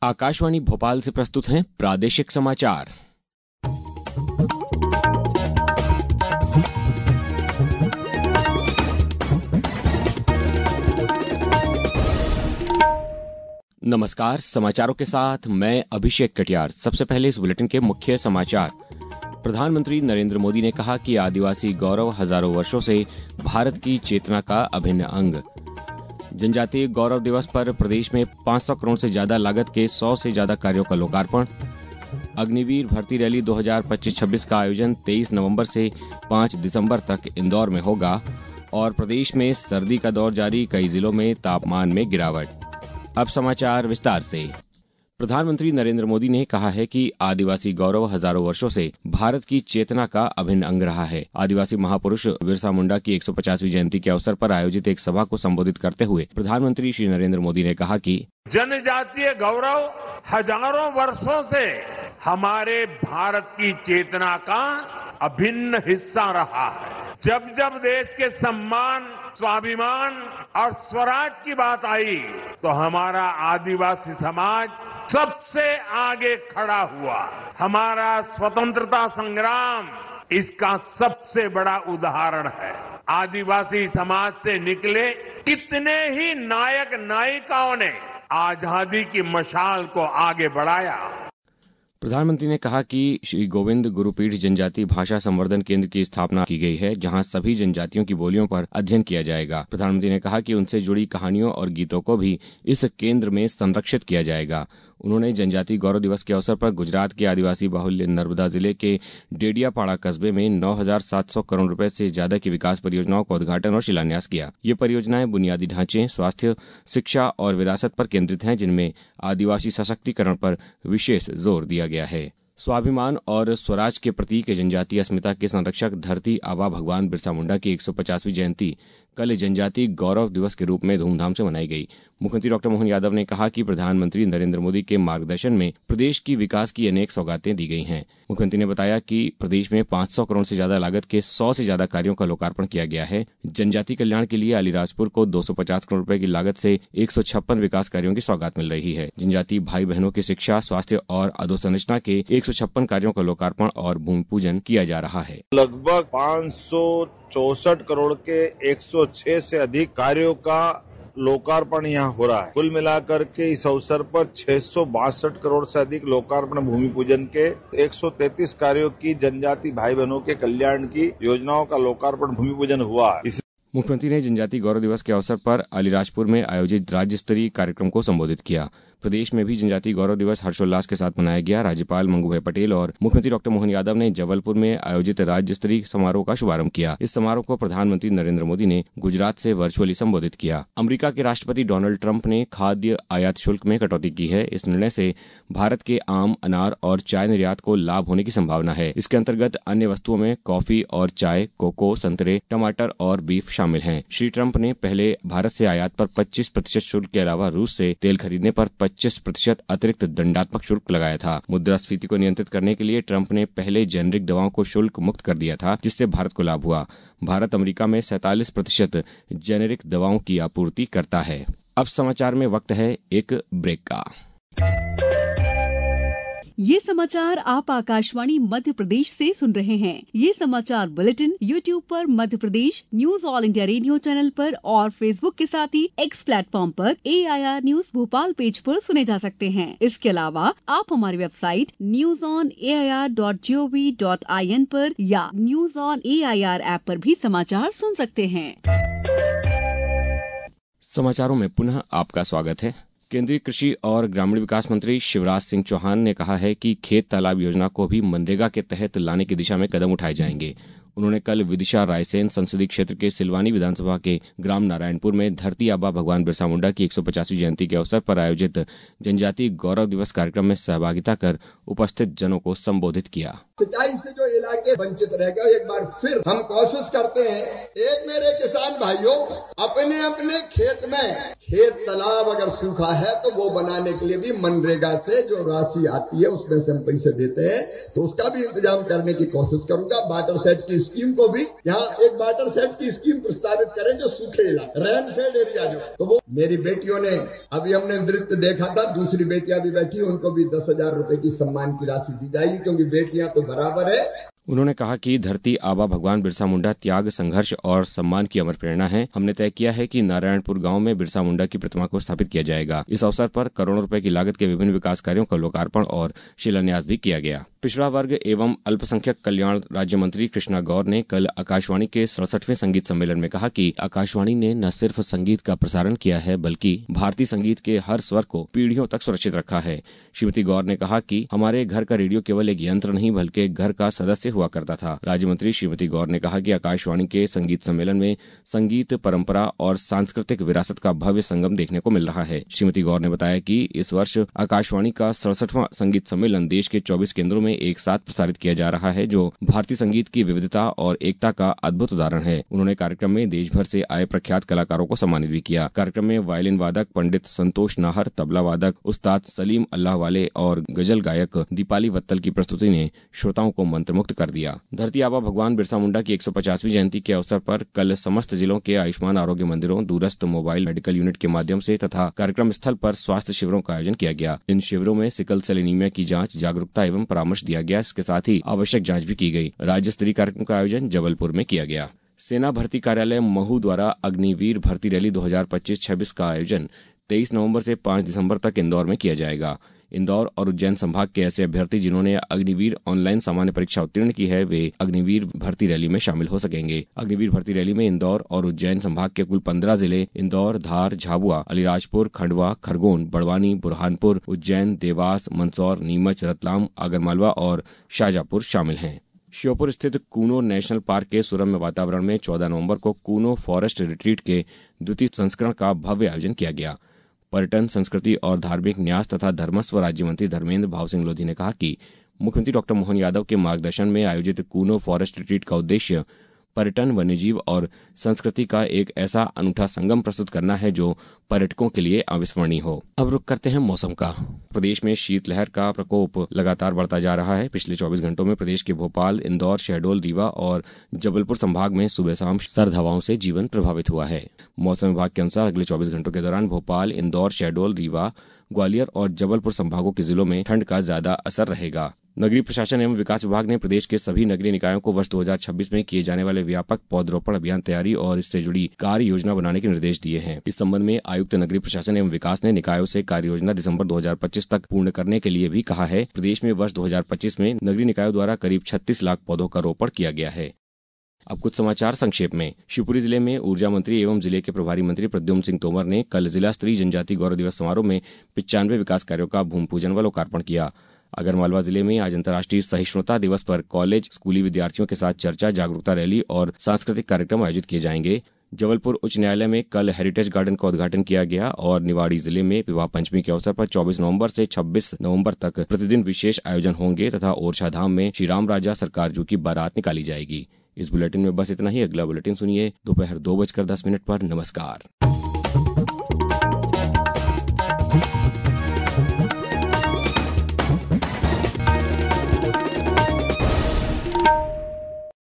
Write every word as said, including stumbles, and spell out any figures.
आकाशवाणी भोपाल से प्रस्तुत हैं प्रादेशिक समाचार। नमस्कार, समाचारों के साथ मैं अभिषेक कटियार। सबसे पहले इस बुलेटिन के मुख्य समाचार। प्रधानमंत्री नरेंद्र मोदी ने कहा कि आदिवासी गौरव हजारों वर्षों से भारत की चेतना का अभिन्न अंग। जनजातीय गौरव दिवस पर प्रदेश में पाँच सौ करोड़ से ज्यादा लागत के सौ से ज्यादा कार्यों का लोकार्पण। अग्निवीर भर्ती रैली दो हज़ार पच्चीस छब्बीस का आयोजन तेईस नवंबर से पाँच दिसंबर तक इंदौर में होगा। और प्रदेश में सर्दी का दौर जारी, कई जिलों में तापमान में गिरावट। अब समाचार विस्तार से। प्रधानमंत्री नरेंद्र मोदी ने कहा है कि आदिवासी गौरव हजारों वर्षों से भारत की चेतना का अभिन्न अंग रहा है। आदिवासी महापुरुष बिरसा मुंडा की एक सौ पचासवीं जयंती के अवसर पर आयोजित एक सभा को संबोधित करते हुए प्रधानमंत्री श्री नरेंद्र मोदी ने कहा कि जनजातीय गौरव हजारों वर्षों से हमारे भारत की चेतना का अभिन्न हिस्सा रहा है। जब जब देश के सम्मान, स्वाभिमान और स्वराज की बात आई तो हमारा आदिवासी समाज सबसे आगे खड़ा हुआ। हमारा स्वतंत्रता संग्राम इसका सबसे बड़ा उदाहरण है। आदिवासी समाज से निकले कितने ही नायक नायिकाओं ने आजादी की मशाल को आगे बढ़ाया। प्रधानमंत्री ने कहा कि श्री गोविंद गुरुपीठ जनजातीय भाषा संवर्धन केंद्र की स्थापना की गई है, जहां सभी जनजातियों की बोलियों पर अध्ययन किया जाएगा। प्रधानमंत्री ने कहा कि उनसे जुड़ी कहानियों और गीतों को भी इस केंद्र में संरक्षित किया जाएगा। उन्होंने जनजातीय गौरव दिवस के अवसर पर गुजरात के आदिवासी बाहुल्य नर्मदा जिले के डेडियापाड़ा कस्बे में नौ हज़ार सात सौ करोड़ रुपए से ज्यादा की विकास परियोजनाओं का उद्घाटन और शिलान्यास किया। ये परियोजनाएं बुनियादी ढांचे, स्वास्थ्य, शिक्षा और विरासत पर केंद्रित हैं, जिनमें आदिवासी सशक्तिकरण पर विशेष जोर दिया गया है। स्वाभिमान और स्वराज के प्रतीक जनजातीय अस्मिता के संरक्षक धरती आबा भगवान बिरसा मुंडा की एक सौ पचासवीं जयंती कल जनजातीय गौरव दिवस के रूप में धूमधाम से मनाई गई। मुख्यमंत्री डॉक्टर मोहन यादव ने कहा कि प्रधानमंत्री नरेंद्र मोदी के मार्गदर्शन में प्रदेश की विकास की अनेक सौगातें दी गई हैं। मुख्यमंत्री ने बताया कि प्रदेश में पाँच सौ करोड़ से ज्यादा लागत के सौ से ज्यादा कार्यों का लोकार्पण किया गया है। जनजातीय कल्याण के लिए अलीराजपुर को दो सौ पचास करोड़ रुपए की लागत से एक सौ छप्पन विकास कार्यों की सौगात मिल रही है। जनजातीय भाई बहनों की शिक्षा, स्वास्थ्य और अधोसंरचना के एक सौ छप्पन कार्यों का लोकार्पण और भूमि पूजन किया जा रहा है। लगभग पाँच सौ चौसठ करोड़ के एक सौ छह से अधिक कार्यों का लोकार्पण यहाँ हो रहा है। कुल मिलाकर के इस अवसर पर छह सौ बासठ करोड़ से अधिक लोकार्पण भूमि पूजन के, एक सौ तैंतीस कार्यों की जनजाति भाई बहनों के कल्याण की योजनाओं का लोकार्पण भूमि पूजन हुआ है। मुख्यमंत्री ने जनजातीय गौरव दिवस के अवसर पर अलीराजपुर में आयोजित राज्य स्तरीय कार्यक्रम को संबोधित किया। प्रदेश में भी जनजातीय गौरव दिवस हर्षोल्लास के साथ मनाया गया। राज्यपाल मंगू पटेल और मुख्यमंत्री डॉक्टर मोहन यादव ने जबलपुर में आयोजित राज्य स्तरीय समारोह का शुभारंभ किया। इस समारोह को प्रधानमंत्री नरेंद्र मोदी ने गुजरात से वर्चुअली संबोधित किया। अमेरिका के राष्ट्रपति डोनाल्ड ट्रंप ने खाद्य आयात शुल्क में कटौती की है। इस निर्णय से भारत के आम, अनार और चाय निर्यात को लाभ होने की संभावना है। इसके अंतर्गत अन्य वस्तुओं में कॉफी और चाय, कोको, संतरे, टमाटर और बीफ शामिल हैं। श्री ट्रंप ने पहले भारत से आयात पर पच्चीस प्रतिशत शुल्क के अलावा रूस से तेल खरीदने पर पच्चीस प्रतिशत अतिरिक्त दंडात्मक शुल्क लगाया था। मुद्रास्फीति को नियंत्रित करने के लिए ट्रंप ने पहले जेनरिक दवाओं को शुल्क मुक्त कर दिया था, जिससे भारत को लाभ हुआ। भारत अमेरिका में सैंतालीस प्रतिशत जेनेरिक दवाओं की आपूर्ति करता है। अब समाचार में वक्त है एक ब्रेक का। ये समाचार आप आकाशवाणी मध्य प्रदेश से सुन रहे हैं। ये समाचार बुलेटिन यूट्यूब पर Madhya Pradesh news All India Radio channel पर और फेसबुक के साथ ही एक्स प्लेटफॉर्म पर A I R news Bhopal page पर सुने जा सकते हैं। इसके अलावा आप हमारी website news on A I R dot G O V dot I N पर या news on A I R app पर भी समाचार सुन सकते हैं। समाचारों में पुनः आपका स्वागत है। केंद्रीय कृषि और ग्रामीण विकास मंत्री शिवराज सिंह चौहान ने कहा है कि खेत तालाब योजना को भी मनरेगा के तहत लाने की दिशा में कदम उठाए जाएंगे। उन्होंने कल विदिशा रायसेन संसदीय क्षेत्र के सिलवानी विधानसभा के ग्राम नारायणपुर में धरती आबा भगवान बिरसा मुंडा की एक सौ पचासवीं जयंती के अवसर पर आयोजित जनजातीय गौरव दिवस कार्यक्रम में सहभागिता कर उपस्थित जनों को संबोधित किया। सिंचाई से जो इलाके वंचित रह गए, एक बार फिर हम कोशिश करते हैं, एक मेरे किसान भाइयों, अपने अपने खेत में खेत तालाब अगर सूखा है तो वो बनाने के लिए भी मनरेगा से जो राशि आती है उसमें से हम पैसे देते हैं, तो उसका भी इंतजाम करने की कोशिश करूंगा। वाटर सेट की स्कीम को भी यहाँ एक वाटर सेट की स्कीम प्रस्तावित करें जो सूखे इलाके, रेनफेड एरिया जो, तो वो मेरी बेटियों ने, अभी हमने नृत्य देखा था, दूसरी बेटियां भी बैठी, उनको भी दस हजार रुपए की सम्मान की राशि दी जाएगी, क्योंकि बेटियां तो बराबर है। उन्होंने कहा कि धरती आबा भगवान बिरसा मुंडा त्याग, संघर्ष और सम्मान की अमर प्रेरणा है। हमने तय किया है कि नारायणपुर गांव में बिरसा मुंडा की प्रतिमा को स्थापित किया जाएगा। इस अवसर पर करोड़ों रुपए की लागत के विभिन्न विकास कार्यों का लोकार्पण और शिलान्यास भी किया गया। पिछड़ा वर्ग एवं अल्पसंख्यक कल्याण राज्य मंत्री कृष्णा गौर ने कल आकाशवाणी के सड़सठवें संगीत सम्मेलन में कहा कि आकाशवाणी ने न सिर्फ संगीत का प्रसारण किया है, बल्कि भारतीय संगीत के हर स्वर को पीढ़ियों तक सुरक्षित रखा है। श्रीमती गौर ने कहा कि हमारे घर का रेडियो केवल एक यंत्र नहीं, बल्कि घर का सदस्य हुआ करता था। राज्य मंत्री श्रीमती गौर ने कहा कि आकाशवाणी के संगीत सम्मेलन में संगीत, परंपरा और सांस्कृतिक विरासत का भव्य संगम देखने को मिल रहा है। श्रीमती गौर ने बताया कि इस वर्ष आकाशवाणी का सड़सठवां संगीत सम्मेलन देश के चौबीस केंद्रों में एक साथ प्रसारित किया जा रहा है, जो भारतीय संगीत की विविधता और एकता का अद्भुत उदाहरण है। उन्होंने कार्यक्रम में देश भर से आए प्रख्यात कलाकारों को सम्मानित भी किया। कार्यक्रम में वायलिन वादक पंडित संतोष नाहर, तबला वादक उस्ताद सलीम अल्लाह वाले और गजल गायक दीपाली वत्तल की प्रस्तुति ने श्रोताओं को मंत्रमुग्ध कर दिया। धरती आबा भगवान बिरसा मुंडा की एक सौ पचासवीं जयंती के अवसर पर कल समस्त जिलों के आयुष्मान आरोग्य मंदिरों, दूरस्थ मोबाइल मेडिकल यूनिट के माध्यम से तथा कार्यक्रम स्थल पर स्वास्थ्य शिविरों का आयोजन किया गया। इन शिविरों में सिकल सेल एनीमिया की जांच, जागरूकता एवं परामर्श दिया गया। इसके साथ ही आवश्यक जांच भी की गई। राज्य स्तरीय कार्यक्रम का आयोजन जबलपुर में किया गया। सेना भर्ती कार्यालय महू द्वारा अग्निवीर भर्ती रैली दो हज़ार पच्चीस छब्बीस का आयोजन तेईस नवंबर से पाँच दिसंबर तक इंदौर में किया जाएगा। इंदौर और उज्जैन संभाग के ऐसे अभ्यर्थी जिन्होंने अग्निवीर ऑनलाइन सामान्य परीक्षा उत्तीर्ण की है, वे अग्निवीर भर्ती रैली में शामिल हो सकेंगे। अग्निवीर भर्ती रैली में इंदौर और उज्जैन संभाग के कुल पंद्रह जिले इंदौर, धार, झाबुआ, अलीराजपुर, खंडवा, खरगोन, बड़वानी, बुरहानपुर, उज्जैन, देवास, मंदसौर, नीमच, रतलाम, आगरमालवा और शाजापुर शामिल हैं। श्योपुर स्थित कूनो नेशनल पार्क के सुरम्य वातावरण में चौदह नवंबर को कूनो फॉरेस्ट रिट्रीट के द्वितीय संस्करण का भव्य आयोजन किया गया। पर्यटन, संस्कृति और धार्मिक न्यास तथा धर्मस्व राज्य मंत्री धर्मेंद्र भाव सिंह लोधी ने कहा कि मुख्यमंत्री डॉक्टर मोहन यादव के मार्गदर्शन में आयोजित कूनो फॉरेस्ट रिट्रीट का उद्देश्य पर्यटन, वन्यजीव और संस्कृति का एक ऐसा अनूठा संगम प्रस्तुत करना है जो पर्यटकों के लिए अविस्मरणीय हो। अब रुक करते हैं मौसम का। प्रदेश में शीतलहर का प्रकोप लगातार बढ़ता जा रहा है। पिछले चौबीस घंटों में प्रदेश के भोपाल, इंदौर, शहडोल, रीवा और जबलपुर संभाग में सुबह शाम सर्द हवाओं से जीवन प्रभावित हुआ है। मौसम विभाग के अनुसार अगले चौबीस घंटों के दौरान भोपाल, इंदौर, शहडोल, रीवा, ग्वालियर और जबलपुर संभागों के जिलों में ठंड का ज्यादा असर रहेगा। नगरीय प्रशासन एवं विकास विभाग ने प्रदेश के सभी नगरीय निकायों को वर्ष दो हज़ार छब्बीस में किए जाने वाले व्यापक पौधरोपण अभियान तैयारी और इससे जुड़ी कार्य योजना बनाने के निर्देश दिए हैं। इस संबंध में आयुक्त नगरीय प्रशासन एवं विकास ने निकायों से कार्य योजना दिसंबर दो हज़ार पच्चीस तक पूर्ण करने के लिए भी कहा है। प्रदेश में वर्ष दो हज़ार पच्चीस में नगरीय निकायों द्वारा करीब छत्तीस लाख पौधों का रोपण किया गया है। अब कुछ समाचार संक्षेप में। शिवपुरी जिले में ऊर्जा मंत्री एवं जिले के प्रभारी मंत्री प्रद्युम्न सिंह तोमर ने कल जिला स्तरीय जनजाति गौरव दिवस समारोह में पिचानवे विकास कार्यों का भूमि पूजन व लोकार्पण किया। आगरमालवा जिले में आज अंतर्राष्ट्रीय सहिष्णुता दिवस पर कॉलेज, स्कूली विद्यार्थियों के साथ चर्चा, जागरूकता रैली और सांस्कृतिक कार्यक्रम आयोजित किए जाएंगे। जबलपुर उच्च न्यायालय में कल हेरिटेज गार्डन का उद्घाटन किया गया और निवाड़ी जिले में विवाह पंचमी के अवसर पर चौबीस नवंबर से छब्बीस नवंबर तक प्रतिदिन विशेष आयोजन होंगे तथा ओरछा धाम में श्री राम राजा सरकारजू की बारात निकाली जाएगी। इस बुलेटिन में बस इतना ही। अगला बुलेटिन सुनिए दोपहर दो बजकर दस मिनट पर। नमस्कार।